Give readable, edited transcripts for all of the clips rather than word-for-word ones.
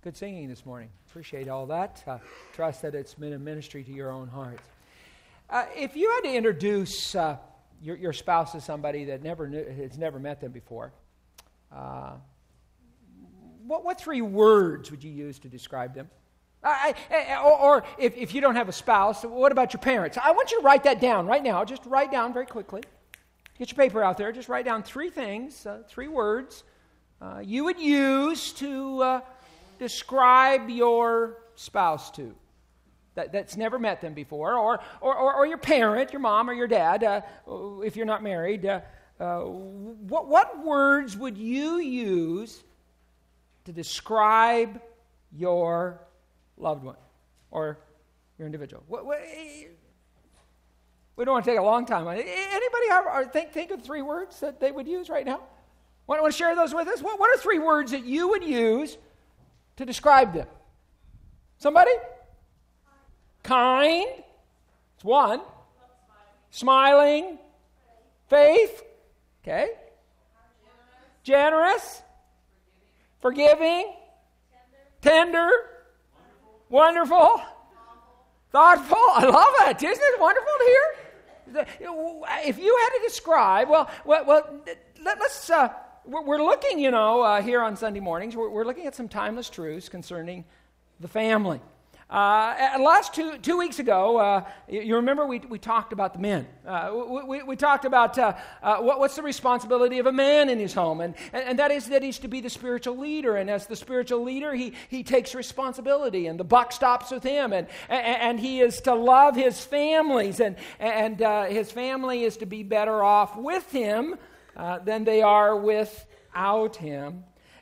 Good singing this morning. Appreciate all that. Trust that it's been a ministry to your own hearts. If you had to introduce your spouse to somebody that has never met them before, what three words would you use to describe them? Or if you don't have a spouse, what about your parents? I want you to write that down right now. Just write down very quickly. Get your paper out there. Just write down three things, three words you would use to describe your spouse to that's never met them before, or your parent, your mom or your dad, if you're not married. What words would you use to describe your loved one or your individual? We don't want to take a long time on it. Anybody think of three words that they would use right now? Want to share those with us? What are three words that you would use to describe them? Somebody? Kind. It's one. Smiling. Faith. Okay. Generous. Forgiving. Tender. Wonderful. Thoughtful. I love it. Isn't it wonderful to hear? If you had to describe, let's. We're looking, here on Sunday mornings. We're looking at some timeless truths concerning the family. Last two weeks ago, you remember we talked about the men. We talked about what's the responsibility of a man in his home, and that is that he's to be the spiritual leader. And as the spiritual leader, he takes responsibility, and the buck stops with him. And he is to love his families, and his family is to be better off with him than they are without him.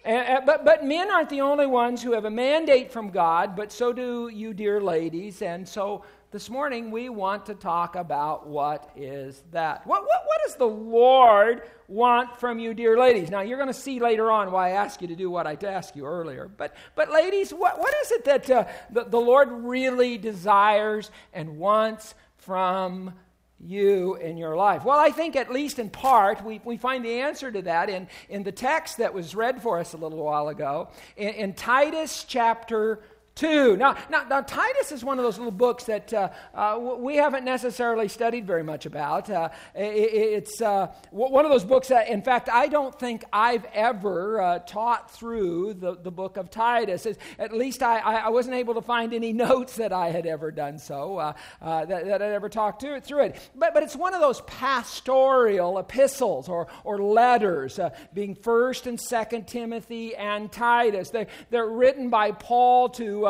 But men aren't the only ones who have a mandate from God, but so do you, dear ladies. And so this morning we want to talk about what is that. What does the Lord want from you, dear ladies? Now you're going to see later on why I asked you to do what I asked you earlier. But ladies, what is it that the Lord really desires and wants from you in your life? Well, I think at least in part we find the answer to that in the text that was read for us a little while ago in Titus chapter 2. Now, Titus is one of those little books that we haven't necessarily studied very much about. It's one of those books that, in fact, I don't think I've ever taught through the book of Titus. At least I wasn't able to find any notes that I had ever done so, that I'd ever talked through it. But it's one of those pastoral epistles or letters, being 1st and 2nd Timothy and Titus. They're written by Paul to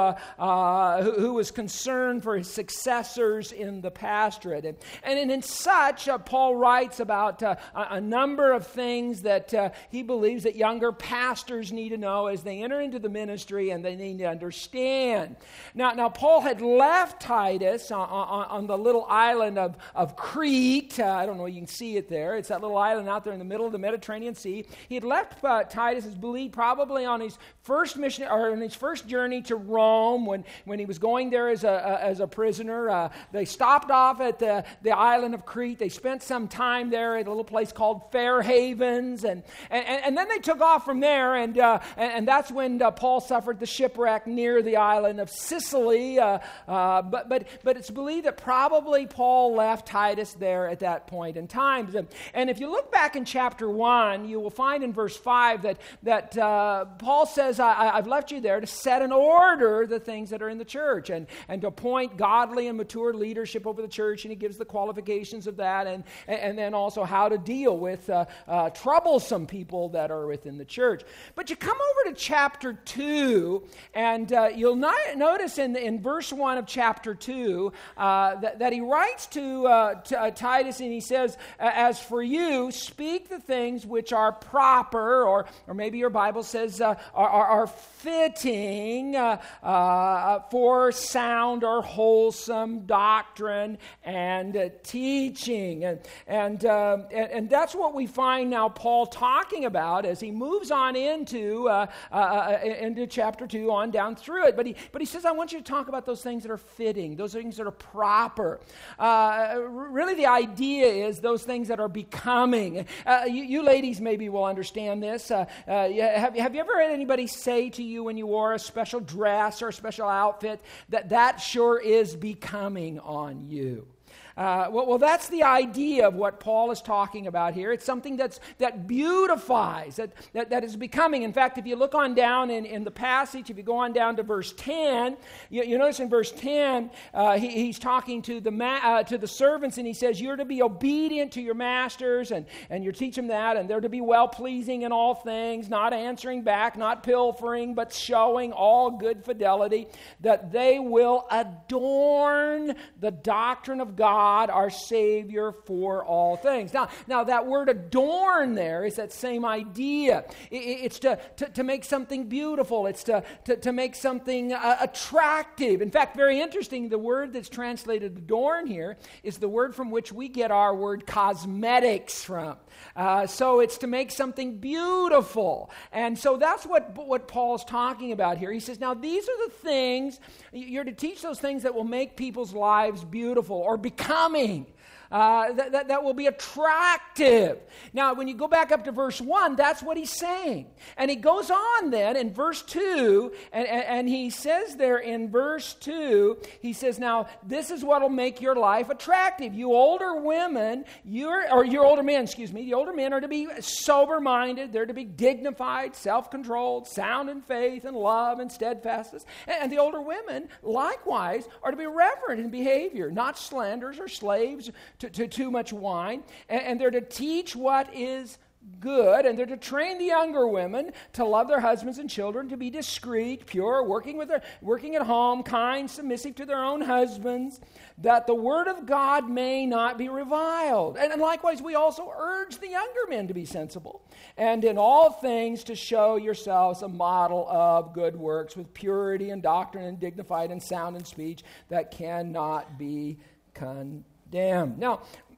who was concerned for his successors in the pastorate. And in such, Paul writes about a number of things that he believes that younger pastors need to know as they enter into the ministry, and they need to understand. Now Paul had left Titus on the little island of Crete. I don't know, you can see it there. It's that little island out there in the middle of the Mediterranean Sea. He had left Titus, is believed, probably on his first mission, or on his first journey to Rome, when he was going there as a prisoner. They stopped off at the island of Crete. They spent some time there at a little place called Fair Havens, and then they took off from there, and that's when Paul suffered the shipwreck near the island of Sicily. But it's believed that probably Paul left Titus there at that point in time. And if you look back in chapter 1, you will find in verse 5 that Paul says, I've left you there to set an order the things that are in the church, and to appoint godly and mature leadership over the church, and he gives the qualifications of that, and then also how to deal with troublesome people that are within the church. But you come over to chapter 2, and you'll notice in verse 1 of chapter 2 that he writes to Titus, and he says, as for you, speak the things which are proper, or maybe your Bible says are fitting for sound or wholesome doctrine and teaching. And that's what we find now Paul talking about as he moves on into chapter 2, on down through it. But he says, I want you to talk about those things that are fitting, those things that are proper. Really the idea is those things that are becoming. You ladies maybe will understand this. Have you ever had anybody say to you when you wore a special dress or a special outfit that sure is becoming on you? Well, that's the idea of what Paul is talking about here. It's something that beautifies, that is becoming. In fact, if you look on down in the passage, if you go on down to verse 10, you notice in verse 10, he's talking to the servants, and he says, you're to be obedient to your masters, and you're teaching them that, and they're to be well-pleasing in all things, not answering back, not pilfering, but showing all good fidelity, that they will adorn the doctrine of God, our Savior, for all things. Now that word adorn there is that same idea. It's to make something beautiful. It's to make something attractive. In fact, very interesting, the word that's translated adorn here is the word from which we get our word cosmetics from. So it's to make something beautiful. And so that's what Paul's talking about here. He says, now these are the things, you're to teach those things that will make people's lives beautiful or becoming. That will be attractive. Now, when you go back up to verse 1, that's what he's saying. And he goes on then in verse 2, and he says there in verse 2, he says, now, this is what will make your life attractive. You older women, your older men, the older men are to be sober-minded. They're to be dignified, self-controlled, sound in faith and love and steadfastness. And the older women, likewise, are to be reverent in behavior, not slanderers or slaves to too much wine, and they're to teach what is good, and they're to train the younger women to love their husbands and children, to be discreet, pure, working at home, kind, submissive to their own husbands, that the word of God may not be reviled. And likewise, we also urge the younger men to be sensible, and in all things to show yourselves a model of good works, with purity and doctrine, and dignified and sound in speech, that cannot be condemned. Now,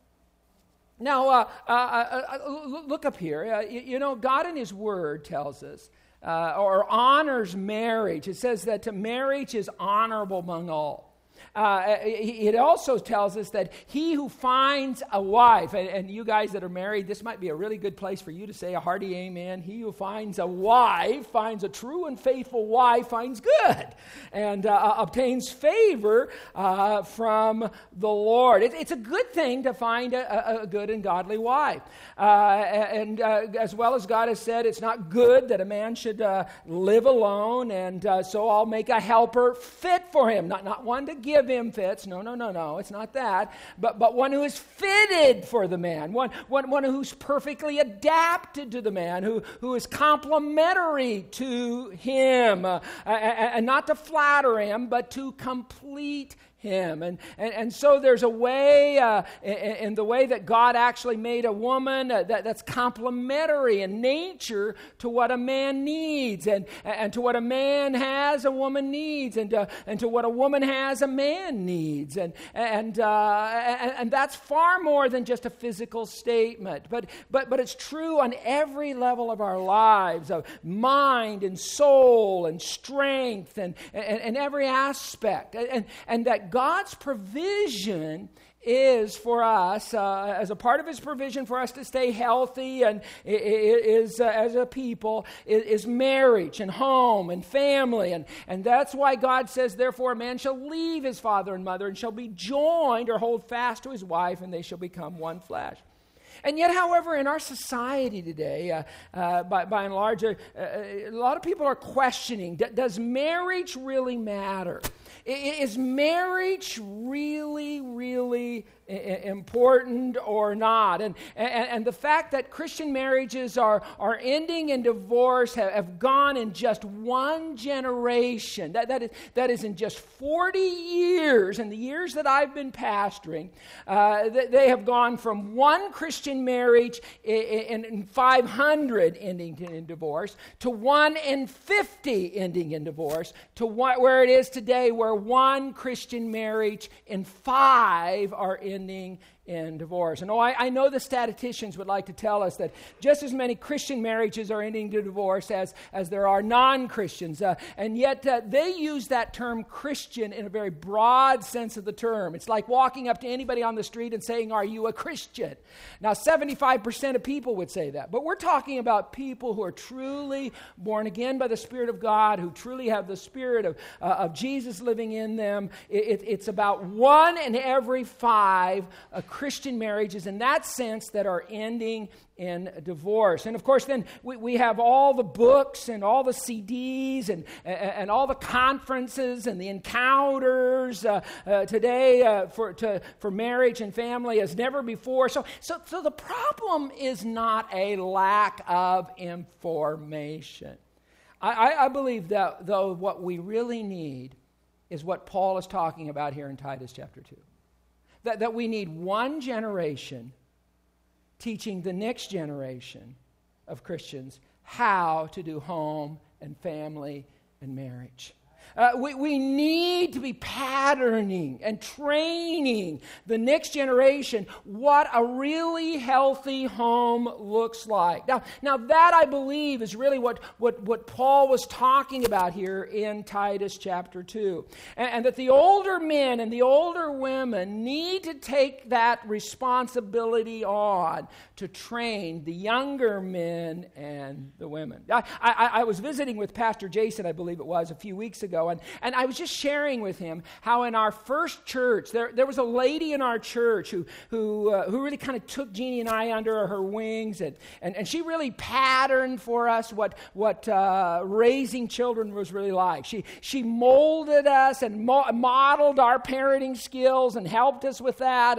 look up here. God in His Word tells us, or honors marriage. It says that marriage is honorable among all. It also tells us that he who finds a wife, and you guys that are married, this might be a really good place for you to say a hearty amen. He who finds a wife, finds a true and faithful wife, finds good and obtains favor from the Lord. It's a good thing to find a good and godly wife. And as well as God has said, it's not good that a man should live alone, and so I'll make a helper fit for him. Not one to give him fits. No, it's not that. But one who is fitted for the man. One who's perfectly adapted to the man, who is complementary to him. And not to flatter him, but to complete him. And so there's a way, in the way that God actually made a woman, that's complementary in nature to what a man needs, and to what a man has, a woman needs, and to what a woman has, a man needs. And that's far more than just a physical statement. But it's true on every level of our lives, of mind and soul and strength and every aspect. And that God's provision is for us, as a part of His provision for us to stay healthy and is as a people, is marriage and home and family. And that's why God says, therefore a man shall leave his father and mother and shall be joined or hold fast to his wife, and they shall become one flesh. And yet, however, in our society today, by and large, a lot of people are questioning, does marriage really matter? Is marriage really, really important or not. And the fact that Christian marriages are ending in divorce have gone in just one generation. That is in just 40 years, in the years that I've been pastoring, they have gone from one Christian marriage in 500 ending in divorce to 1 in 50 ending in divorce to where it is today, where one Christian marriage in 5 are ending in divorce. And I know the statisticians would like to tell us that just as many Christian marriages are ending in divorce as there are non-Christians. And yet they use that term Christian in a very broad sense of the term. It's like walking up to anybody on the street and saying, "Are you a Christian?" Now, 75% of people would say that. But we're talking about people who are truly born again by the Spirit of God, who truly have the Spirit of Jesus living in them. It's about 1 in every 5 Christian marriages in that sense that are ending in divorce. And of course then we have all the books and all the CDs and all the conferences and the encounters today for marriage and family as never before. So the problem is not a lack of information. I believe that though what we really need is what Paul is talking about here in Titus chapter 2. That we need one generation teaching the next generation of Christians how to do home and family and marriage. We need to be patterning and training the next generation what a really healthy home looks like. Now that I believe is really what Paul was talking about here in Titus chapter 2. And that the older men and the older women need to take that responsibility on to train the younger men and the women. I was visiting with Pastor Jason, I believe it was, a few weeks ago, and I was just sharing with him how in our first church, there was a lady in our church who really kind of took Jeannie and I under her wings, and she really patterned for us what raising children was really like. She molded us and modeled our parenting skills and helped us with that,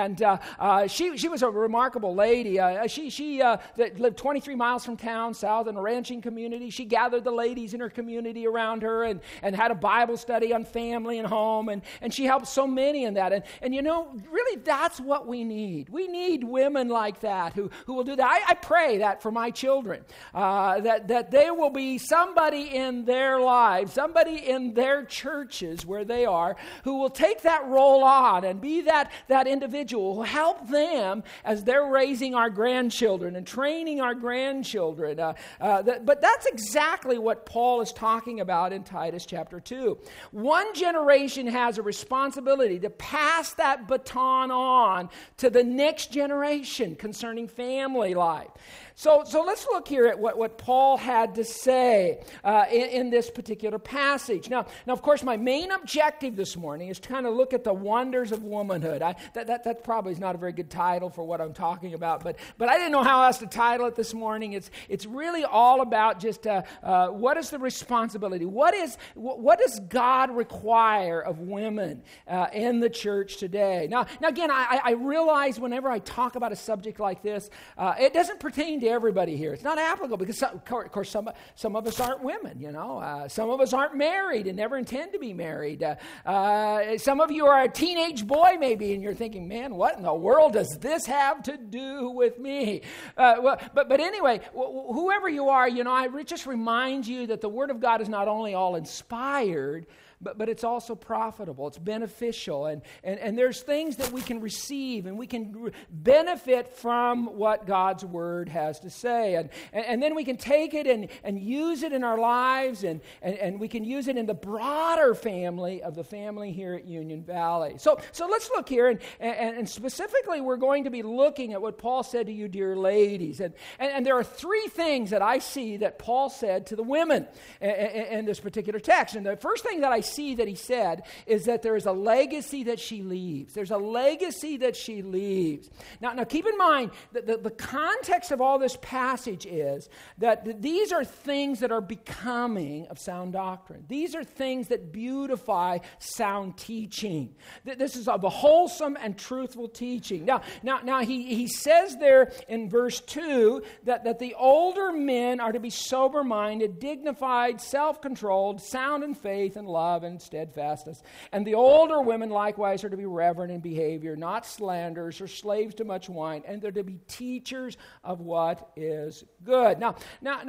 and she was a remarkable lady. She that lived 23 miles from town, south in a ranching community. She gathered the ladies in her community around her and had a Bible study on family and home, and she helped so many in that. And you know, really that's what we need. We need women like that who will do that. I pray that for my children, that there will be somebody in their lives, somebody in their churches where they are, who will take that role on and be that individual who help them as they're raising our grandchildren and training our grandchildren. But that's exactly what Paul is talking about in Titus chapter 2. One generation has a responsibility to pass that baton on to the next generation concerning family life. So let's look here at what Paul had to say in this particular passage. Now, of course, my main objective this morning is to kind of look at the wonders of womanhood. That probably is not a very good title for what I'm talking about, but I didn't know how else to title it this morning. It's really all about just what is the responsibility? What does God require of women in the church today? Now again, I realize whenever I talk about a subject like this, it doesn't pertain to everybody here. It's not applicable because, of course, some of us aren't women, you know. Some of us aren't married and never intend to be married. Some of you are a teenage boy maybe, and you're thinking, man, what in the world does this have to do with me? But anyway, whoever you are, you know, I just remind you that the Word of God is not only all inspired, but it's also profitable. It's beneficial. And there's things that we can receive and we can benefit from what God's Word has to say. And then we can take it and use it in our lives and we can use it in the broader family of the family here at Union Valley. So let's look here and specifically we're going to be looking at what Paul said to you, dear ladies. And there are 3 things that I see that Paul said to the women in this particular text. And the first thing that I see that he said is that there is a legacy that she leaves. There's a legacy that she leaves. Now keep in mind that the context of all this passage is that these are things that are becoming of sound doctrine. These are things that beautify sound teaching. This is of a wholesome and truthful teaching. Now he says there in verse 2 that the older men are to be sober-minded, dignified, self-controlled, sound in faith and love and steadfastness. And the older women likewise are to be reverent in behavior, not slanderers or slaves to much wine, and they're to be teachers of what is good. Now,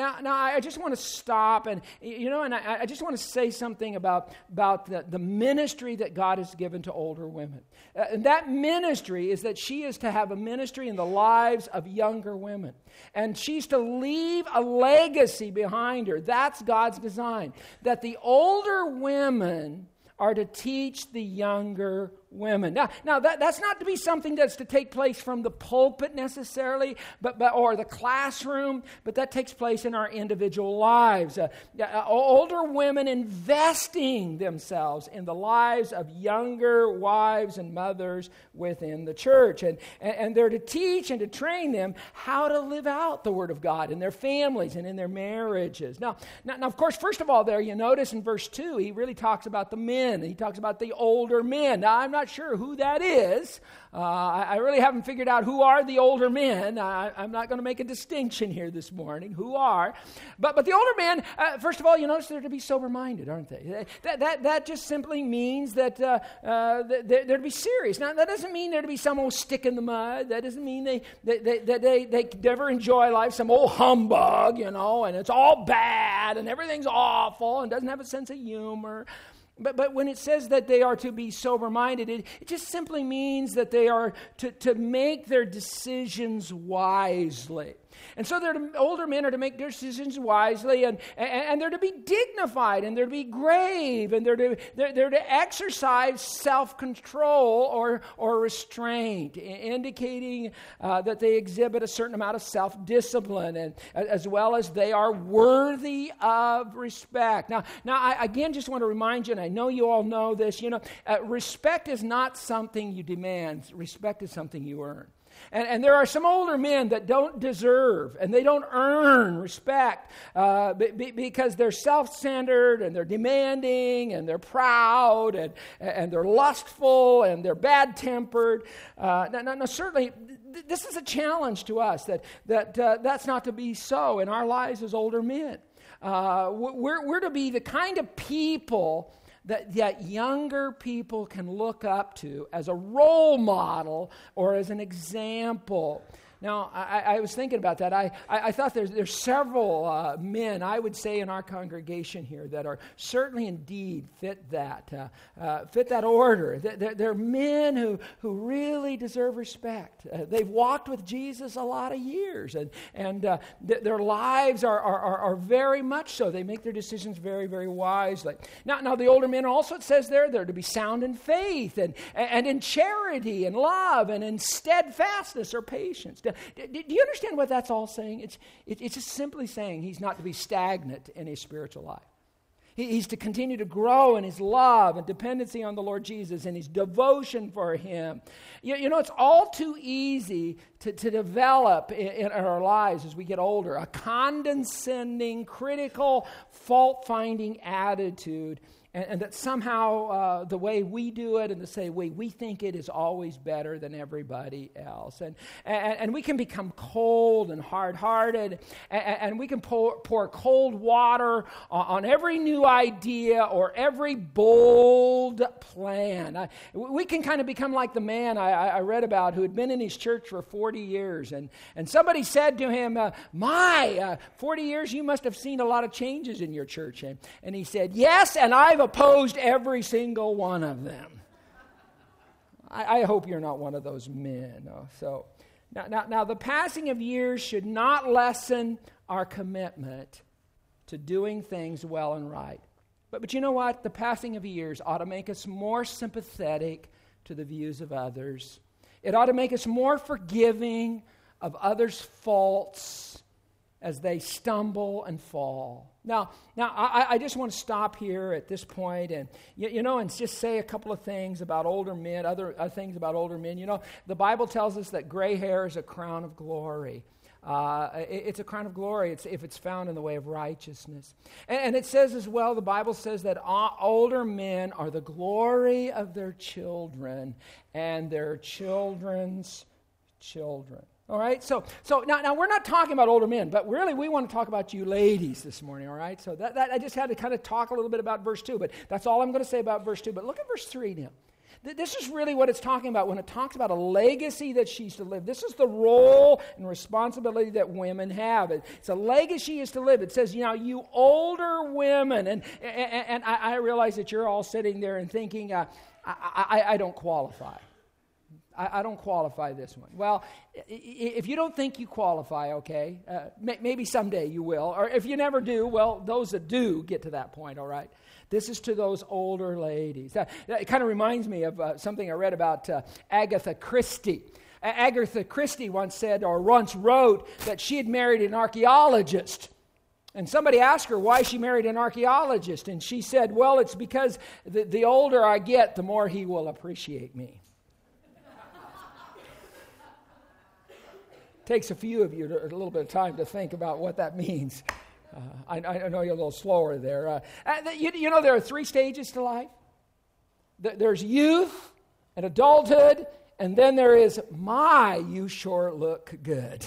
I just want to stop and I just want to say something about the ministry that God has given to older women. And that ministry is that she is to have a ministry in the lives of younger women. And she's to leave a legacy behind her. That's God's design. That the older women are to teach the younger women. Now that's not to be something that's to take place from the pulpit necessarily, but or the classroom, but that takes place in our individual lives. Older women investing themselves in the lives of younger wives and mothers within the church. And they're to teach and to train them how to live out the Word of God in their families and in their marriages. Now, of course, first of all there, you notice in verse 2, he really talks about the men. He talks about the older men. Now, I'm not sure who that is. I really haven't figured out who are the older men. I'm not going to make a distinction here this morning. Who are? But the older men, first of all, you notice they're to be sober-minded, aren't they? That just simply means that they're to be serious. Now, that doesn't mean they're to be some old stick in the mud. That doesn't mean they never enjoy life, some old humbug, and it's all bad and everything's awful and doesn't have a sense of humor. But when it says that they are to be sober-minded, it just simply means that they are to make their decisions wisely. And so older men are to make their decisions wisely, and they're to be dignified, and they're to be grave, and they're to exercise self-control or restraint, indicating that they exhibit a certain amount of self-discipline, and as well as they are worthy of respect. Now, I again just want to remind you, and I know you all know this. Respect is not something you demand. Respect is something you earn. And there are some older men that don't deserve and they don't earn respect because they're self-centered and they're demanding and they're proud and they're lustful and they're bad-tempered. Now, certainly, this is a challenge to us that's not to be so in our lives as older men. We're to be the kind of people that younger people can look up to as a role model or as an example. Now, I was thinking about that. I thought there's several men, I would say, in our congregation here that are certainly indeed fit that order. They're men who really deserve respect. They've walked with Jesus a lot of years, and their lives are very much so. They make their decisions very, very wisely. Now the older men also, it says there, they're to be sound in faith and in charity and love and in steadfastness or patience. Do you understand what that's all saying? It's just simply saying he's not to be stagnant in his spiritual life. He's to continue to grow in his love and dependency on the Lord Jesus and his devotion for him. It's all too easy to develop in our lives as we get older, a condescending, critical, fault-finding attitude. And that somehow the way we do it and the same way we think it is always better than everybody else. And we can become cold and hard-hearted, and we can pour cold water on every new idea or every bold plan. We can kind of become like the man I read about who had been in his church for 40 years. And somebody said to him, 40 years, you must have seen a lot of changes in your church. And he said, yes, and I've opposed every single one of them. I hope you're not one of those men. So now the passing of years should not lessen our commitment to doing things well and right. But you know what? The passing of years ought to make us more sympathetic to the views of others. It ought to make us more forgiving of others' faults as they stumble and fall. Now, I just want to stop here at this point and, and just say a couple of things about older men, other things about older men. The Bible tells us that gray hair is a crown of glory. It's a crown of glory if it's found in the way of righteousness. And it says as well, the Bible says that older men are the glory of their children and their children's children. All right, so now we're not talking about older men, but really we want to talk about you ladies this morning, all right? So that I just had to kind of talk a little bit about verse 2, but that's all I'm going to say about verse 2. But look at verse 3 now. This is really what it's talking about when it talks about a legacy that she's to live. This is the role and responsibility that women have. It's a legacy is to live. It says, you older women, and I realize that you're all sitting there and thinking, I don't qualify. I don't qualify this one. Well, if you don't think you qualify, okay, maybe someday you will. Or if you never do, well, those that do get to that point, all right? This is to those older ladies. That kind of reminds me of something I read about Agatha Christie. Agatha Christie once wrote that she had married an archaeologist. And somebody asked her why she married an archaeologist. And she said, well, it's because the older I get, the more he will appreciate me. Takes a few of you a little bit of time to think about what that means. I know you're a little slower there. There are 3 stages to life. There's youth and adulthood, and then there is you sure look good.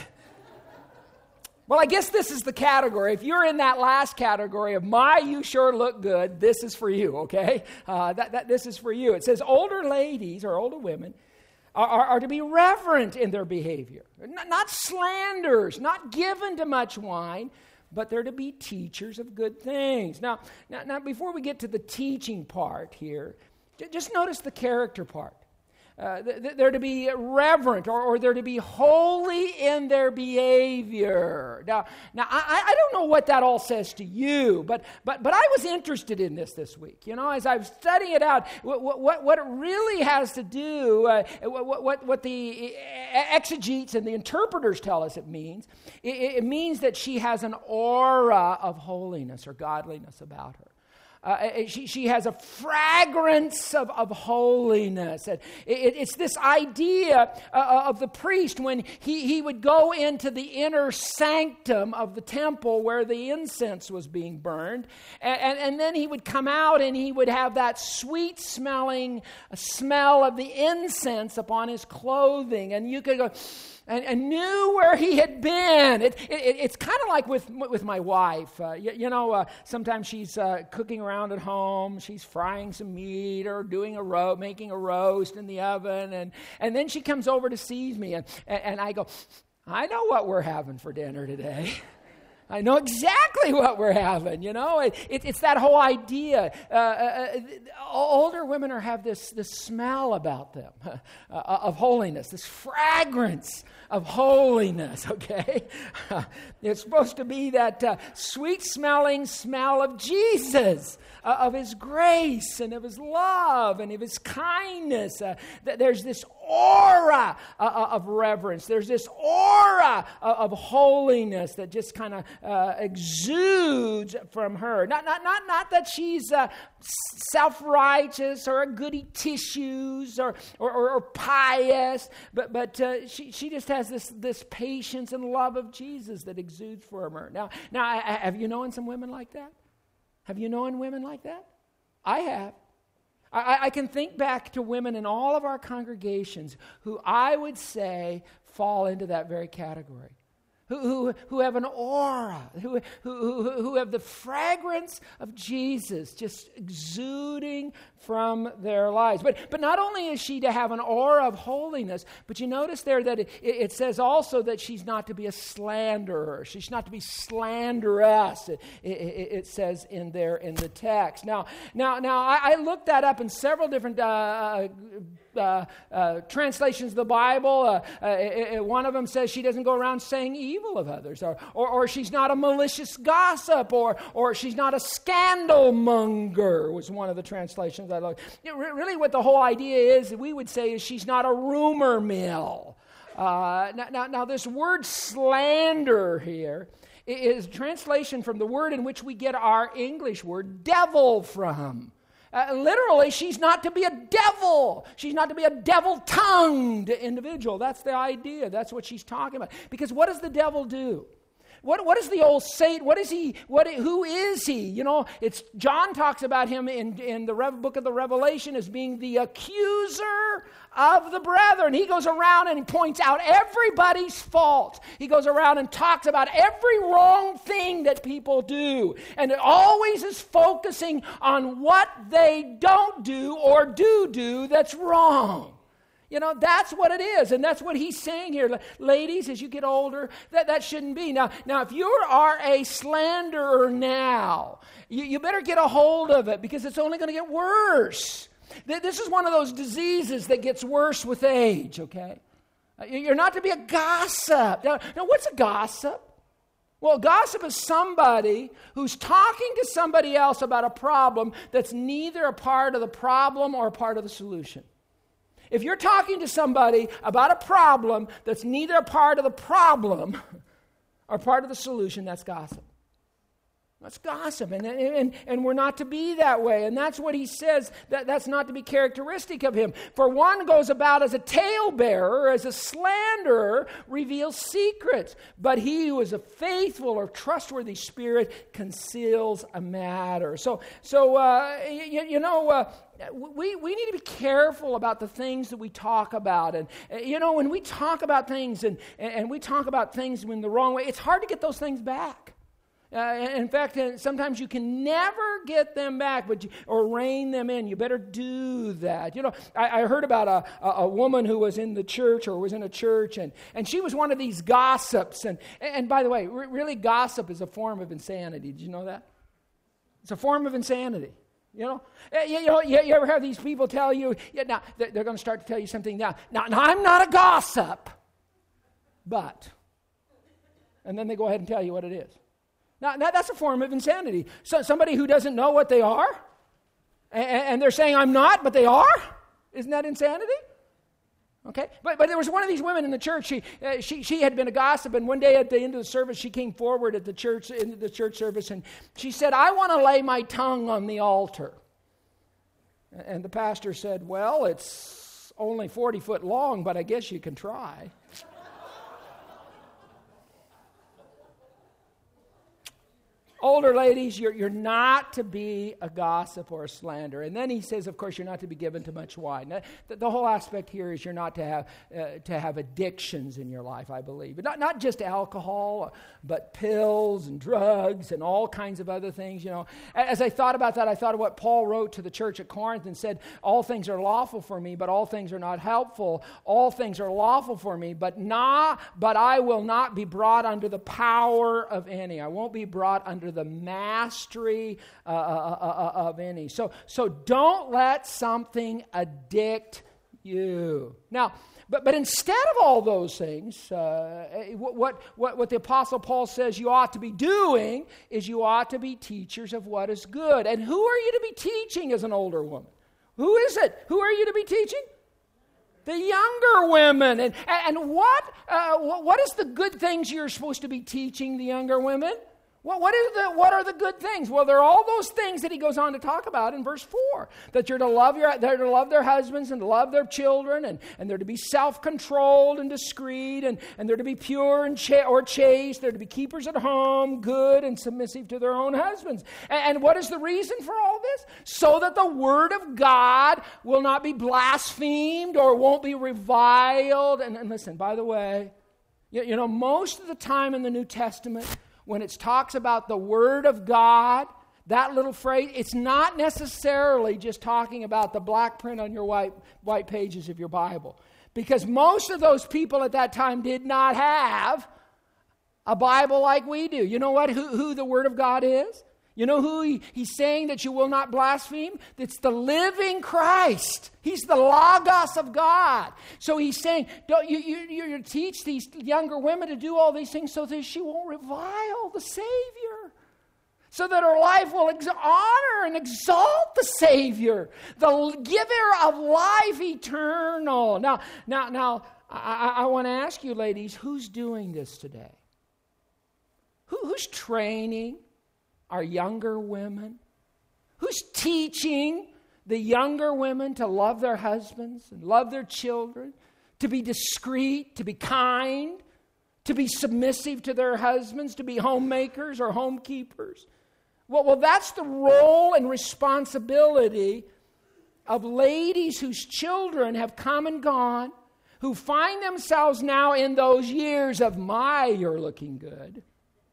Well, I guess this is the category. If you're in that last category of you sure look good, this is for you, okay? This is for you. It says older ladies or older women are to be reverent in their behavior. Not slanderers, not given to much wine, but they're to be teachers of good things. Now, before we get to the teaching part here, just notice the character part. They're to be reverent or they're to be holy in their behavior. Now I don't know what that all says to you, but I was interested in this week. As I was studying it out, what it really has to do, what the exegetes and the interpreters tell us it means. It means that she has an aura of holiness or godliness about her. She has a fragrance of holiness. It's this idea of the priest when he would go into the inner sanctum of the temple where the incense was being burned. And then he would come out and he would have that sweet smelling smell of the incense upon his clothing. And you could go... And knew where he had been. It's kind of like with my wife. Sometimes she's cooking around at home. She's frying some meat or making a roast in the oven. And then she comes over to see me. And I go, I know what we're having for dinner today. I know exactly what we're having, It's that whole idea. Older women have this smell about them of holiness, this fragrance of holiness, okay? It's supposed to be that sweet-smelling smell of Jesus, of His grace and of His love and of His kindness. There's this aura of reverence. There's this aura of holiness that just kind of exudes from her. Not that she's self-righteous or a goody tissues or pious, but she just has this patience and love of Jesus that exudes from her. Now, have you known some women like that? Have you known women like that? I have. I can think back to women in all of our congregations who I would say fall into that very category. Who have an aura, who have the fragrance of Jesus just exuding from their lives. But not only is she to have an aura of holiness, but you notice there that it says also that she's not to be a slanderer. She's not to be slanderous, it says in the text. Now, I looked that up in several different translations of the Bible. One of them says she doesn't go around saying evil of others, or she's not a malicious gossip, or she's not a scandal monger, was one of the translations I looked. Really what the whole idea is, we would say, is she's not a rumor mill. Now this word slander here, is translation from the word in which we get our English word devil from. Literally, she's not to be a devil. She's not to be a devil-tongued individual. That's the idea. That's what she's talking about. Because what does the devil do? What is the old Satan? What is he? Who is he? You know, it's John talks about him in the book of the Revelation as being the accuser of the brethren. He goes around and he points out everybody's fault. He goes around and talks about every wrong thing that people do. And it always is focusing on what they don't do or do that's wrong. You know, that's what it is, and that's what he's saying here. Ladies, as you get older, that shouldn't be. Now, if you are a slanderer now, you better get a hold of it because it's only going to get worse. This is one of those diseases that gets worse with age, okay? You're not to be a gossip. Now, what's a gossip? Well, gossip is somebody who's talking to somebody else about a problem that's neither a part of the problem or a part of the solution. If you're talking to somebody about a problem that's neither a part of the problem or part of the solution, that's gossip. That's gossip, and we're not to be that way. And that's what he says, that's not to be characteristic of him. For one goes about as a talebearer, as a slanderer, reveals secrets. But he who is a faithful or trustworthy spirit conceals a matter. We need to be careful about the things that we talk about. And, when we talk about things and we talk about things in the wrong way, it's hard to get those things back. In fact, sometimes you can never get them back, or rein them in. You better do that. I heard about a woman who was in the church or was in a church, and she was one of these gossips. And by the way, really gossip is a form of insanity. Did you know that? It's a form of insanity. You ever have these people tell you, now they're going to start to tell you something now. Now, I'm not a gossip, but, and then they go ahead and tell you what it is. Now that's a form of insanity. So somebody who doesn't know what they are, and they're saying, I'm not, but they are? Isn't that insanity? Okay, but there was one of these women in the church. She had been a gossip, and one day at the end of the service, she came forward at the church service, and she said, I want to lay my tongue on the altar. And the pastor said, well, it's only 40 foot long, but I guess you can try. Older ladies, you're not to be a gossip or a slanderer. And then he says, of course, you're not to be given to much wine. The whole aspect here is you're not to have addictions in your life, I believe. But not just alcohol, but pills and drugs and all kinds of other things. As I thought about that, I thought of what Paul wrote to the church at Corinth and said, all things are lawful for me, but all things are not helpful. All things are lawful for me, but I will not be brought under the power of any. I won't be brought under the mastery of any. So don't let something addict you. Now, but instead of all those things, what the Apostle Paul says you ought to be doing is you ought to be teachers of what is good. And who are you to be teaching as an older woman? Who is it? Who are you to be teaching? The younger women. And what is the good things you're supposed to be teaching the younger women? What are the good things? Well, there are all those things that he goes on to talk about in verse 4. That they're to love their husbands and to love their children, and they're to be self-controlled and discreet, and they're to be pure and chaste. They're to be keepers at home, good and submissive to their own husbands. And what is the reason for all this? So that the word of God will not be blasphemed or won't be reviled. And listen, by the way, most of the time in the New Testament, when it talks about the Word of God, that little phrase, it's not necessarily just talking about the black print on your white pages of your Bible. Because most of those people at that time did not have a Bible like we do. You know what? Who the Word of God is? You know who he's saying that you will not blaspheme? It's the living Christ. He's the Logos of God. So he's saying, you teach these younger women to do all these things so that she won't revile the Savior. So that her life will honor and exalt the Savior, the giver of life eternal. Now, I want to ask you, ladies, who's doing this today? Who's training our younger women? Who's teaching the younger women to love their husbands and love their children, to be discreet, to be kind, to be submissive to their husbands, to be homemakers or homekeepers? Well, that's the role and responsibility of ladies whose children have come and gone, who find themselves now in those years of you're looking good.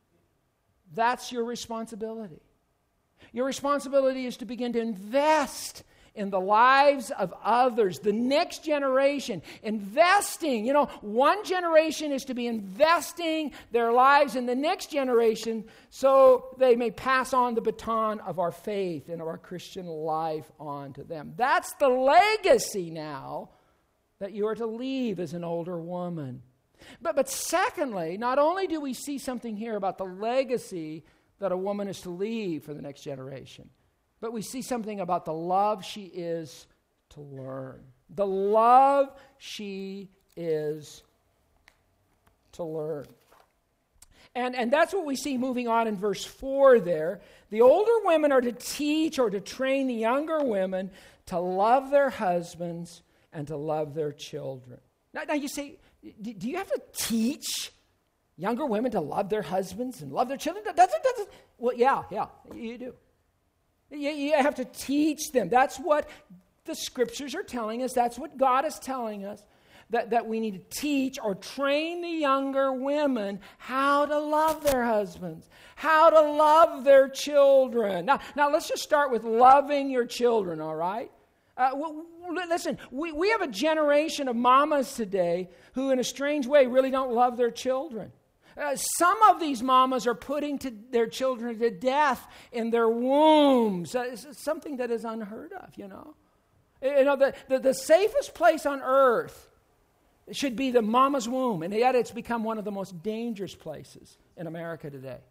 That's your responsibility. Your responsibility is to begin to invest in the lives of others, the next generation, investing. One generation is to be investing their lives in the next generation so they may pass on the baton of our faith and of our Christian life on to them. That's the legacy now that you are to leave as an older woman. But secondly, not only do we see something here about the legacy that a woman is to leave for the next generation, but we see something about the love she is to learn. The love she is to learn. And that's what we see moving on in verse 4 there. The older women are to teach or to train the younger women to love their husbands and to love their children. Now you say, do you have to teach younger women to love their husbands and love their children? Well, yeah, you do. You have to teach them. That's what the Scriptures are telling us. That's what God is telling us, that we need to teach or train the younger women how to love their husbands, how to love their children. Now let's just start with loving your children, all right? Listen, we have a generation of mamas today who, in a strange way, really don't love their children. Some of these mamas are putting their children to death in their wombs. It's something that is unheard of, the safest place on earth should be the mama's womb, and yet it's become one of the most dangerous places in America today.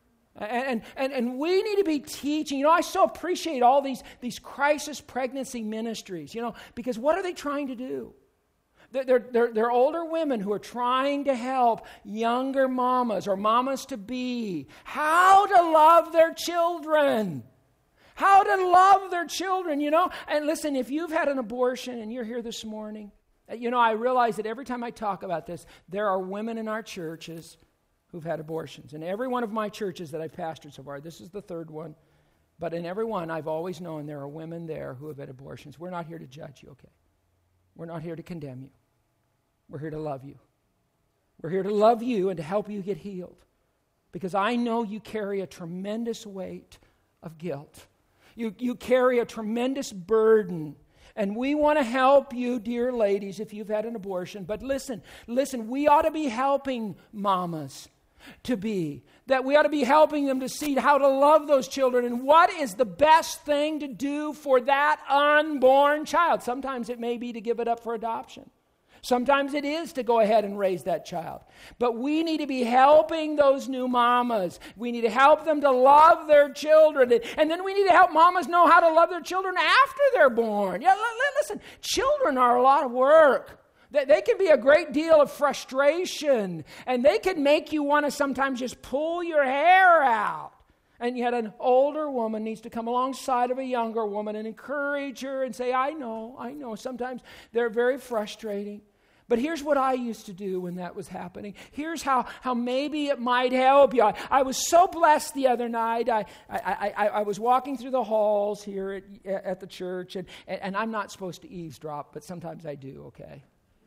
And we need to be teaching. I so appreciate all these crisis pregnancy ministries, because what are they trying to do? They're older women who are trying to help younger mamas or mamas-to-be how to love their children. How to love their children, And listen, if you've had an abortion and you're here this morning, I realize that every time I talk about this, there are women in our churches who've had abortions. In every one of my churches that I've pastored so far, this is the third one, but in every one, I've always known there are women there who have had abortions. We're not here to judge you, okay? We're not here to condemn you. We're here to love you. We're here to love you and to help you get healed. Because I know you carry a tremendous weight of guilt. You carry a tremendous burden. And we want to help you, dear ladies, if you've had an abortion. But listen, we ought to be helping mamas to be. That we ought to be helping them to see how to love those children and what is the best thing to do for that unborn child. Sometimes it may be to give it up for adoption. Sometimes it is to go ahead and raise that child. But we need to be helping those new mamas. We need to help them to love their children. And then we need to help mamas know how to love their children after they're born. Yeah, listen, children are a lot of work. They can be a great deal of frustration. And they can make you want to sometimes just pull your hair out. And yet an older woman needs to come alongside of a younger woman and encourage her and say, I know. Sometimes they're very frustrating. But here's what I used to do when that was happening. Here's how maybe it might help you. I was so blessed the other night. I was walking through the halls here at the church, and I'm not supposed to eavesdrop, but sometimes I do, okay?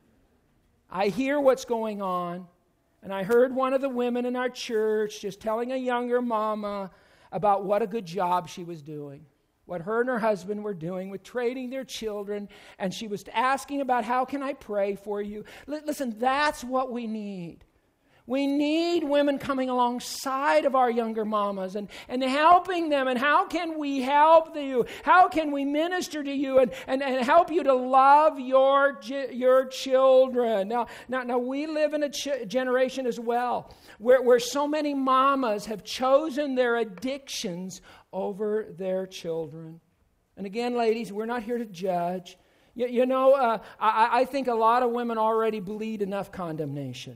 I hear what's going on, and I heard one of the women in our church just telling a younger mama about what a good job she was doing. What her and her husband were doing with training their children. And she was asking about, how can I pray for you? Listen, that's what we need. We need women coming alongside of our younger mamas and helping them. And how can we help you? How can we minister to you and help you to love your children? Now we live in a generation as well where so many mamas have chosen their addictions over their children. And again, ladies, we're not here to judge. I think a lot of women already bleed enough condemnation.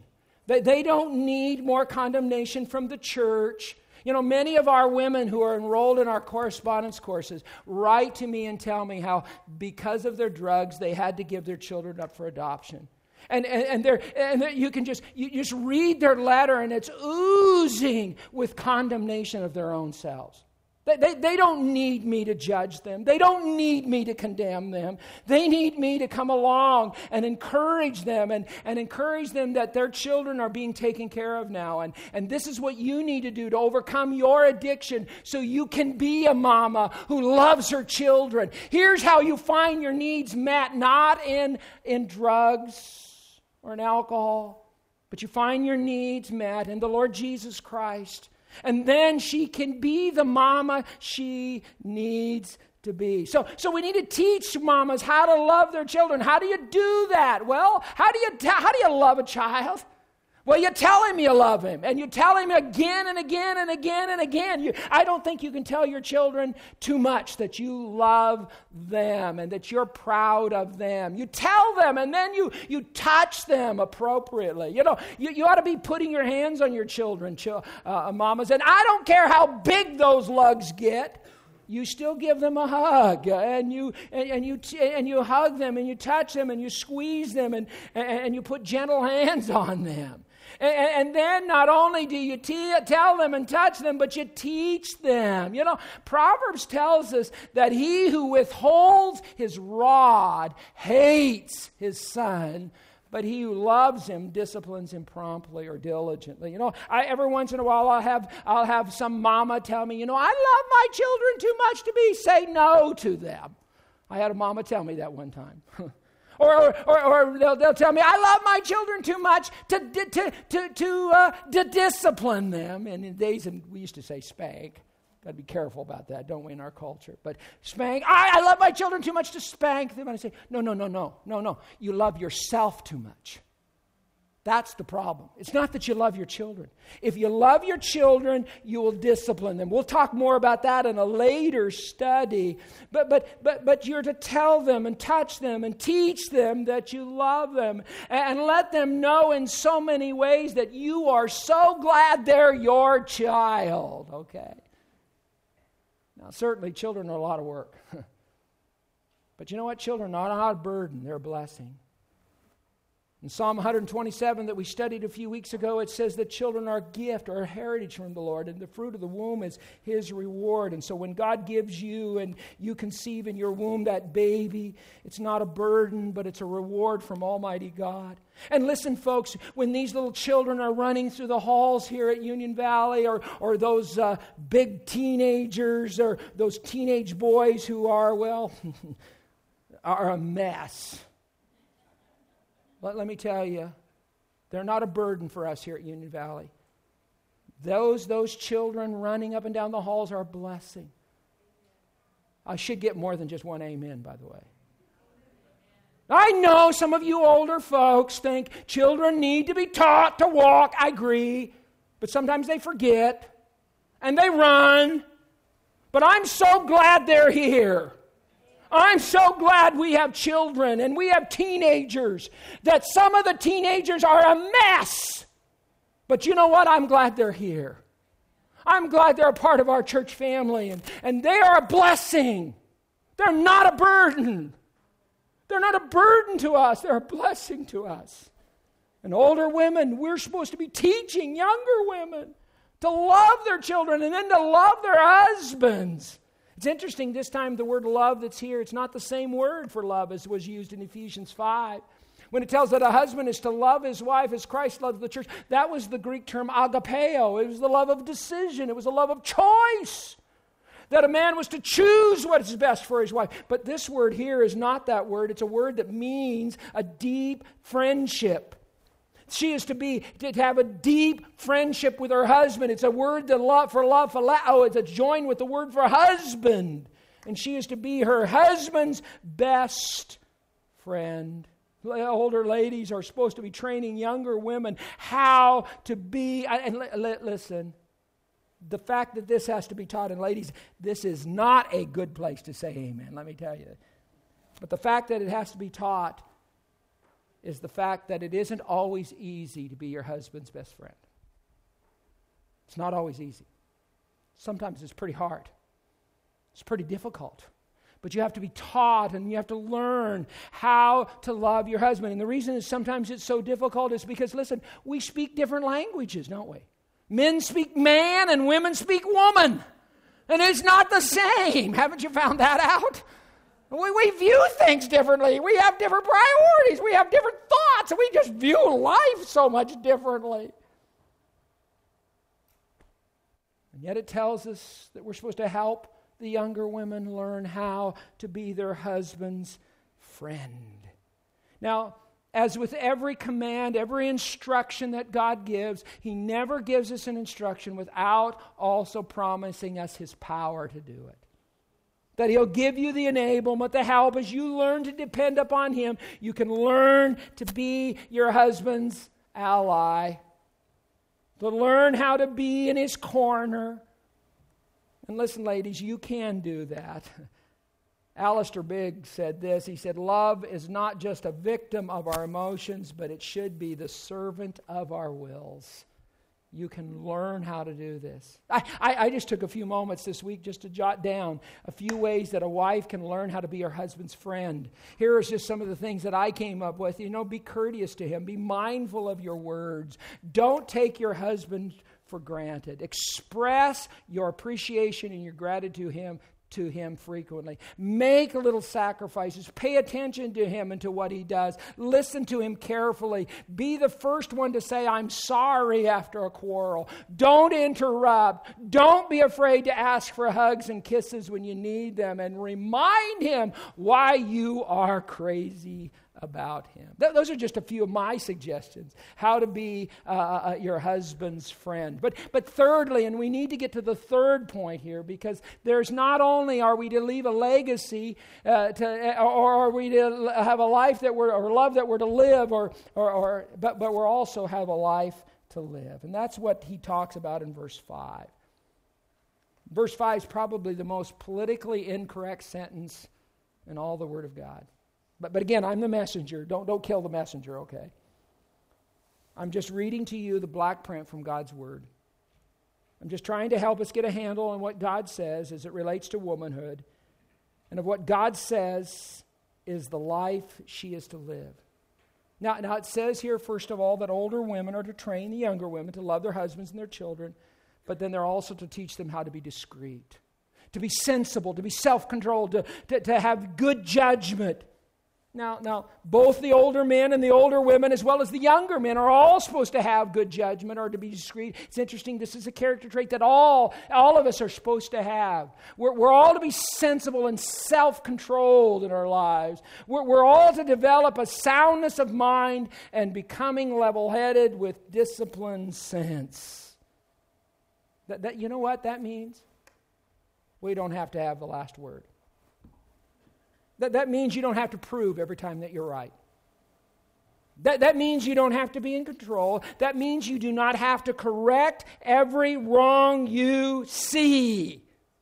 They don't need more condemnation from the church. You know, many of our women who are enrolled in our correspondence courses write to me and tell me how because of their drugs, they had to give their children up for adoption. And you just read their letter and it's oozing with condemnation of their own selves. They don't need me to judge them. They don't need me to condemn them. They need me to come along and encourage them and encourage them that their children are being taken care of now. And this is what you need to do to overcome your addiction so you can be a mama who loves her children. Here's how you find your needs met, not in drugs or in alcohol, but you find your needs met in the Lord Jesus Christ. And then she can be the mama she needs to be. So we need to teach mamas how to love their children. How do you do that? Well, how do you love a child? Well, you tell him you love him, and you tell him again and again and again and again. I don't think you can tell your children too much that you love them and that you're proud of them. You tell them, and then you touch them appropriately. You know, you ought to be putting your hands on your children, mamas, and I don't care how big those lugs get. You still give them a hug, and you hug them, and you touch them, and you squeeze them, and you put gentle hands on them. And then not only do you tell them and touch them, but you teach them. You know, Proverbs tells us that he who withholds his rod hates his son, but he who loves him disciplines him promptly or diligently. You know, every once in a while I'll have some mama tell me, you know, I love my children too much to say no to them. I had a mama tell me that one time. Or they'll tell me, I love my children too much to discipline them. And in days, we used to say spank. Got to be careful about that, don't we, in our culture? But spank, I love my children too much to spank them. And I say, no. You love yourself too much. That's the problem. It's not that you love your children. If you love your children, you will discipline them. We'll talk more about that in a later study. But you're to tell them and touch them and teach them that you love them and let them know in so many ways that you are so glad they're your child. Okay. Now, certainly children are a lot of work. But you know what? Children are not a burden. They're a blessing. In Psalm 127 that we studied a few weeks ago, it says that children are a gift or a heritage from the Lord, and the fruit of the womb is his reward. And so when God gives you and you conceive in your womb that baby, it's not a burden, but it's a reward from Almighty God. And listen, folks, when these little children are running through the halls here at Union Valley, or those big teenagers, or those teenage boys who are, well, are a mess. Let me tell you, they're not a burden for us here at Union Valley. Those children running up and down the halls are a blessing. I should get more than just one amen, by the way. I know some of you older folks think children need to be taught to walk. I agree. But sometimes they forget and they run. But I'm so glad they're here. I'm so glad we have children and we have teenagers, that some of the teenagers are a mess. But you know what? I'm glad they're here. I'm glad they're a part of our church family, and they are a blessing. They're not a burden. They're not a burden to us. They're a blessing to us. And older women, we're supposed to be teaching younger women to love their children and then to love their husbands. It's interesting, this time the word love that's here, it's not the same word for love as was used in Ephesians 5. When it tells that a husband is to love his wife as Christ loved the church, that was the Greek term agapeo. It was the love of decision. It was the love of choice. That a man was to choose what is best for his wife. But this word here is not that word. It's a word that means a deep friendship. She is to have a deep friendship with her husband. It's a word that it's joined with the word for husband. And she is to be her husband's best friend. Older ladies are supposed to be training younger women how to be. And listen, the fact that this has to be taught, and ladies, this is not a good place to say amen, let me tell you. But the fact that it has to be taught is the fact that it isn't always easy to be your husband's best friend. It's not always easy. Sometimes it's pretty hard. It's pretty difficult. But you have to be taught and you have to learn how to love your husband. And the reason is sometimes it's so difficult is because, listen, we speak different languages, don't we? Men speak man and women speak woman. And it's not the same. Haven't you found that out? We view things differently. We have different priorities. We have different thoughts. And we just view life so much differently. And yet it tells us that we're supposed to help the younger women learn how to be their husband's friend. Now, as with every command, every instruction that God gives, He never gives us an instruction without also promising us His power to do it. That He'll give you the enablement, the help. As you learn to depend upon Him, you can learn to be your husband's ally. To learn how to be in his corner. And listen, ladies, you can do that. Alistair Begg said this. He said, love is not just a victim of our emotions, but it should be the servant of our wills. You can learn how to do this. I just took a few moments this week just to jot down a few ways that a wife can learn how to be her husband's friend. Here is just some of the things that I came up with. Be courteous to him. Be mindful of your words. Don't take your husband for granted. Express your appreciation and your gratitude to him frequently. Make little sacrifices. Pay attention to him and to what he does. Listen to him carefully. Be the first one to say, I'm sorry after a quarrel. Don't interrupt. Don't be afraid to ask for hugs and kisses when you need them. And remind him why you are crazy about him. Those are just a few of my suggestions, how to be your husband's friend. But thirdly, and we need to get to the third point here, because there's not only are we to leave a legacy, or are we to have a life that we're, or love that we're to live, but we're also have a life to live. And that's what he talks about in verse 5. Verse 5 is probably the most politically incorrect sentence in all the Word of God. But again, I'm the messenger. Don't kill the messenger, okay? I'm just reading to you the black print from God's Word. I'm just trying to help us get a handle on what God says as it relates to womanhood, and of what God says is the life she is to live. Now it says here, first of all, that older women are to train the younger women to love their husbands and their children, but then they're also to teach them how to be discreet, to be sensible, to be self-controlled, to have good judgment. Now, both the older men and the older women, as well as the younger men, are all supposed to have good judgment or to be discreet. It's interesting, this is a character trait that all of us are supposed to have. We're all to be sensible and self-controlled in our lives. We're all to develop a soundness of mind and becoming level-headed with disciplined sense. You know what that means? We don't have to have the last word. That means you don't have to prove every time that you're right. That means you don't have to be in control. That means you do not have to correct every wrong you see.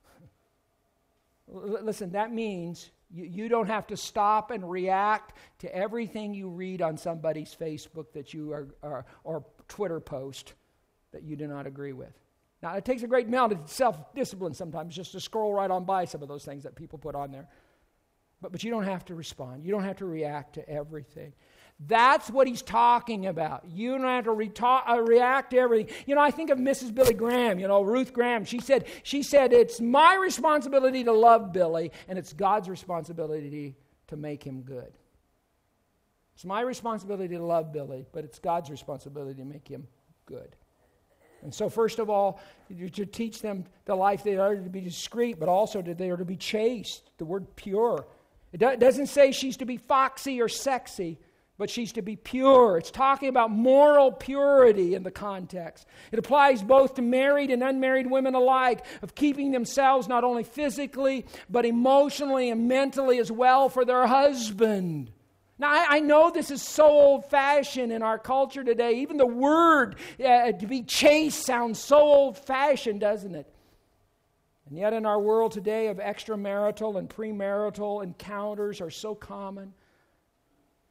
Listen, that means you don't have to stop and react to everything you read on somebody's Facebook that you are or Twitter post that you do not agree with. Now, it takes a great amount of self-discipline sometimes just to scroll right on by some of those things that people put on there. But you don't have to respond. You don't have to react to everything. That's what he's talking about. You don't have to react to everything. I think of Mrs. Billy Graham, Ruth Graham. She said, it's my responsibility to love Billy, and it's God's responsibility to make him good. It's my responsibility to love Billy, but it's God's responsibility to make him good. And so first of all, you to teach them the life they are to be discreet, but also that they are to be chaste, the word pure. It doesn't say she's to be foxy or sexy, but she's to be pure. It's talking about moral purity in the context. It applies both to married and unmarried women alike, of keeping themselves not only physically, but emotionally and mentally as well for their husband. Now, I know this is so old-fashioned in our culture today. Even the word to be chaste sounds so old-fashioned, doesn't it? And yet in our world today of extramarital and premarital encounters are so common.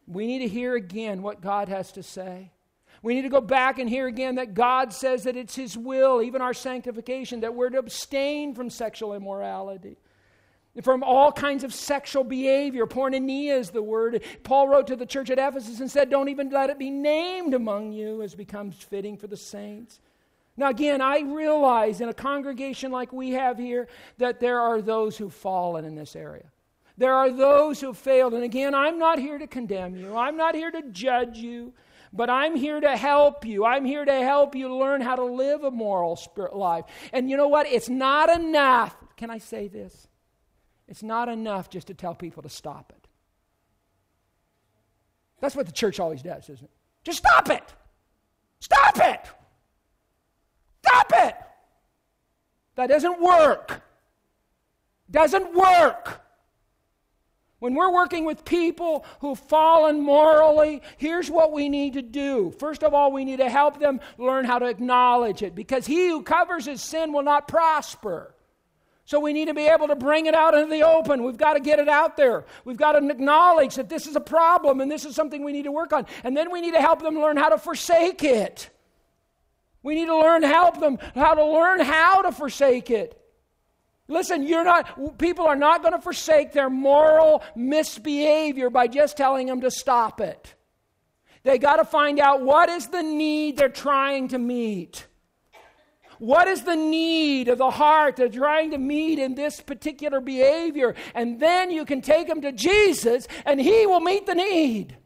We need to hear again what God has to say. We need to go back and hear again that God says that it's His will, even our sanctification, that we're to abstain from sexual immorality, from all kinds of sexual behavior. Porneia is the word. Paul wrote to the church at Ephesus and said, don't even let it be named among you, as becomes fitting for the saints. Now again, I realize in a congregation like we have here that there are those who've fallen in this area. There are those who've failed. And again, I'm not here to condemn you. I'm not here to judge you. But I'm here to help you. I'm here to help you learn how to live a moral spirit life. And you know what? It's not enough. Can I say this? It's not enough just to tell people to stop it. That's what the church always does, isn't it? Just stop it. Stop it. Stop it. That doesn't work. Doesn't work. When we're working with people who've fallen morally, here's what we need to do. First of all, we need to help them learn how to acknowledge it, because he who covers his sin will not prosper. So we need to be able to bring it out into the open. We've got to get it out there. We've got to acknowledge that this is a problem and this is something we need to work on. And then we need to help them learn how to forsake it. We need to help them how to forsake it. Listen, people are not going to forsake their moral misbehavior by just telling them to stop it. They got to find out what is the need they're trying to meet. What is the need of the heart they're trying to meet in this particular behavior? And then you can take them to Jesus and He will meet the need.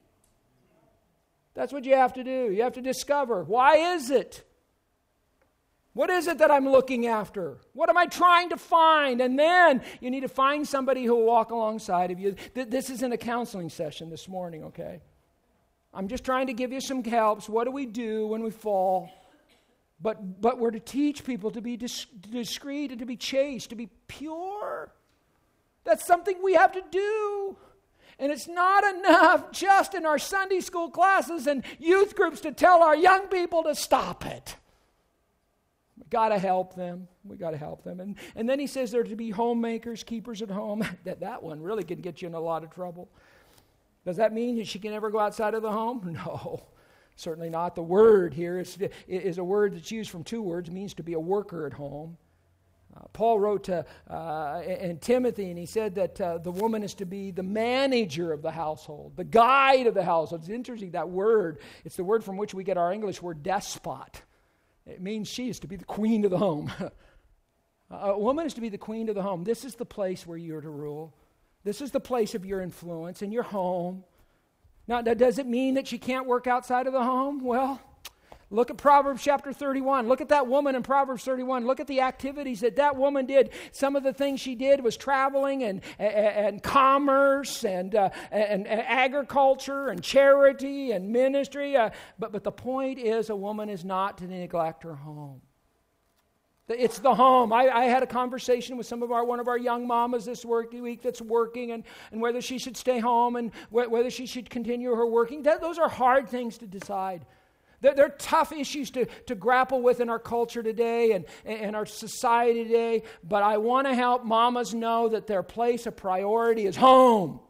That's what you have to do. You have to discover, why is it? What is it that I'm looking after? What am I trying to find? And then you need to find somebody who will walk alongside of you. This isn't a counseling session this morning, okay? I'm just trying to give you some helps. What do we do when we fall? But we're to teach people to be discreet and to be chaste, to be pure. That's something we have to do. And it's not enough just in our Sunday school classes and youth groups to tell our young people to stop it. We've got to help them. We've got to help them. And then he says they're to be homemakers, keepers at home. That one really can get you in a lot of trouble. Does that mean that she can never go outside of the home? No, certainly not. The word here is a word that's used from two words. It means to be a worker at home. Paul wrote to Timothy, and he said that the woman is to be the manager of the household, the guide of the household. It's interesting, that word. It's the word from which we get our English word despot. It means she is to be the queen of the home. A woman is to be the queen of the home. This is the place where you're to rule. This is the place of your influence in your home. Now, does it mean that she can't work outside of the home? Well, look at Proverbs chapter 31. Look at that woman in Proverbs 31. Look at the activities that woman did. Some of the things she did was traveling and commerce and agriculture and charity and ministry. But the point is, a woman is not to neglect her home. It's the home. I had a conversation with one of our young mamas this week that's working and whether she should stay home and whether she should continue her working. Those are hard things to decide. They're tough issues to grapple with in our culture today and our society today, but I want to help mamas know that their place of priority is home.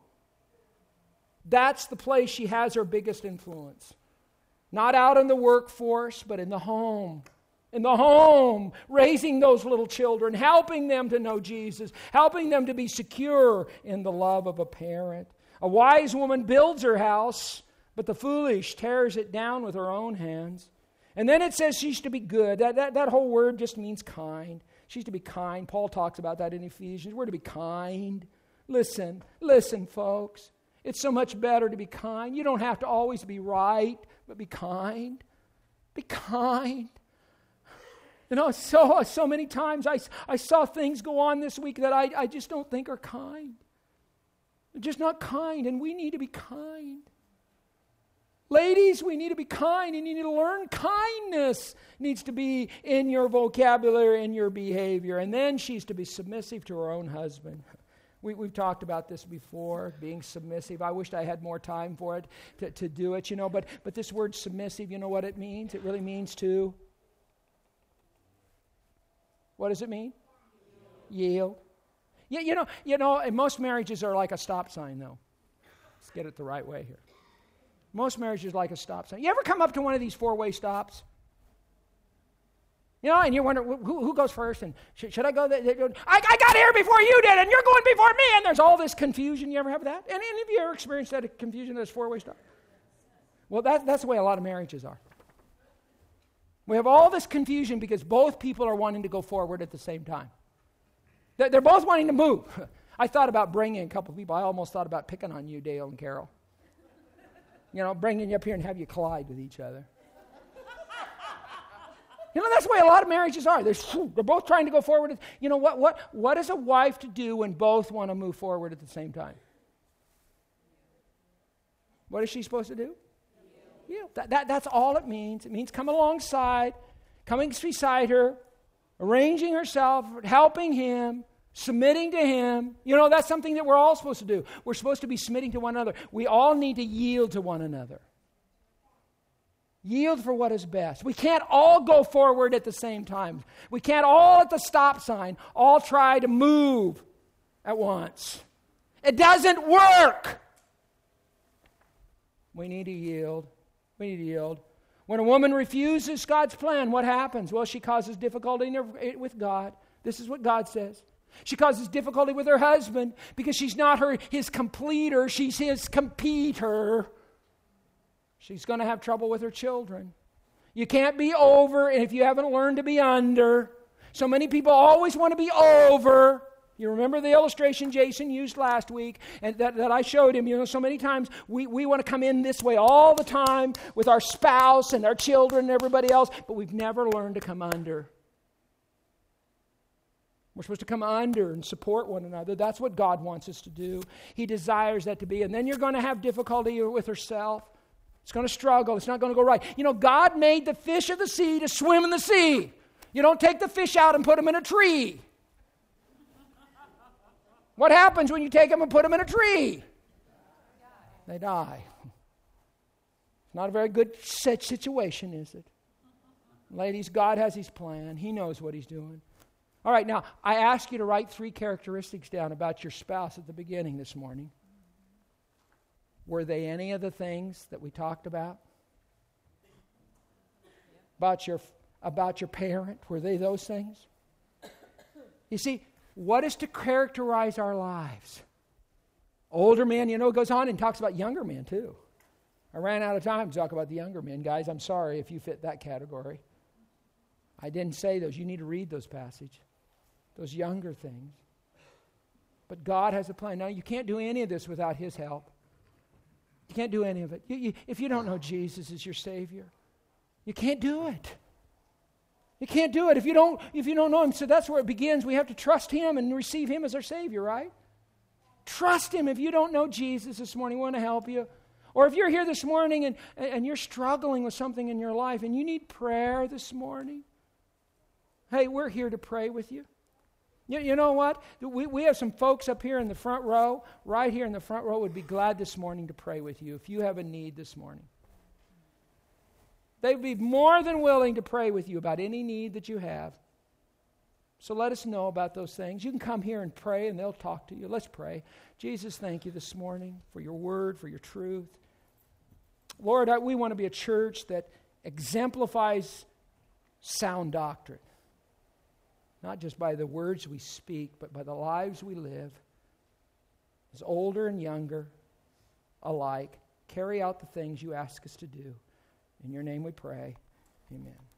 That's the place she has her biggest influence. Not out in the workforce, but in the home. In the home, raising those little children, helping them to know Jesus, helping them to be secure in the love of a parent. A wise woman builds her house, but the foolish tears it down with her own hands. And then it says she's to be good. That whole word just means kind. She's to be kind. Paul talks about that in Ephesians. We're to be kind. Listen, folks. It's so much better to be kind. You don't have to always be right, but be kind. Be kind. You know, so many times I saw things go on this week that I just don't think are kind. They're just not kind, and we need to be kind. Ladies, we need to be kind, and you need to learn kindness. It needs to be in your vocabulary, in your behavior. And then she's to be submissive to her own husband. We've talked about this before, being submissive. I wished I had more time for it to do it, you know. But this word submissive, you know what it means? It really means to... What does it mean? Yield. Yeah, you know, and most marriages are like a stop sign, though. Let's get it the right way here. Most marriages like a stop sign. You ever come up to one of these four-way stops? You know, and you wonder, who goes first? And should I go there? I got here before you did, and you're going before me. And there's all this confusion. You ever have that? Any of you ever experienced that confusion, those four-way stops? Well, that's the way a lot of marriages are. We have all this confusion because both people are wanting to go forward at the same time. They're both wanting to move. I thought about bringing a couple people. I almost thought about picking on you, Dale and Carol. You know, bringing you up here and have you collide with each other. You know, that's the way a lot of marriages are. They're both trying to go forward. You know, what is a wife to do when both want to move forward at the same time? What is she supposed to do? Yeah, that's all it means. It means come alongside, coming beside her, arranging herself, helping him, submitting to him. You know, that's something that we're all supposed to do. We're supposed to be submitting to one another. We all need to yield to one another. Yield for what is best. We can't all go forward at the same time. We can't all at the stop sign all try to move at once. It doesn't work. We need to yield. We need to yield. When a woman refuses God's plan, what happens? Well, she causes difficulty with God. This is what God says. She causes difficulty with her husband because she's not his completer, she's his competitor. She's going to have trouble with her children. You can't be over if you haven't learned to be under. So many people always want to be over. You remember the illustration Jason used last week and that I showed him. You know, so many times we want to come in this way all the time with our spouse and our children and everybody else, but we've never learned to come under. We're supposed to come under and support one another. That's what God wants us to do. He desires that to be. And then you're going to have difficulty with herself. It's going to struggle. It's not going to go right. You know, God made the fish of the sea to swim in the sea. You don't take the fish out and put them in a tree. What happens when you take them and put them in a tree? They die. It's not a very good situation, is it? Ladies, God has His plan. He knows what He's doing. All right, now, I ask you to write 3 characteristics down about your spouse at the beginning this morning. Were they any of the things that we talked about? About your parent? Were they those things? You see, what is to characterize our lives? Older men, you know, goes on and talks about younger men too. I ran out of time to talk about the younger men. Guys, I'm sorry if you fit that category. I didn't say those. You need to read those passages. Those younger things. But God has a plan. Now, you can't do any of this without His help. You can't do any of it. If you don't know Jesus as your Savior, you can't do it. You can't do it if you don't know Him. So that's where it begins. We have to trust Him and receive Him as our Savior, right? Trust Him. If you don't know Jesus this morning, we want to help you. Or if you're here this morning and you're struggling with something in your life and you need prayer this morning, hey, we're here to pray with you. You know what? We have some folks up here in the front row, right here in the front row, would be glad this morning to pray with you if you have a need this morning. They'd be more than willing to pray with you about any need that you have. So let us know about those things. You can come here and pray, and they'll talk to you. Let's pray. Jesus, thank you this morning for your word, for your truth. Lord, we want to be a church that exemplifies sound doctrine. Not just by the words we speak, but by the lives we live. As older and younger alike, carry out the things you ask us to do. In your name we pray. Amen.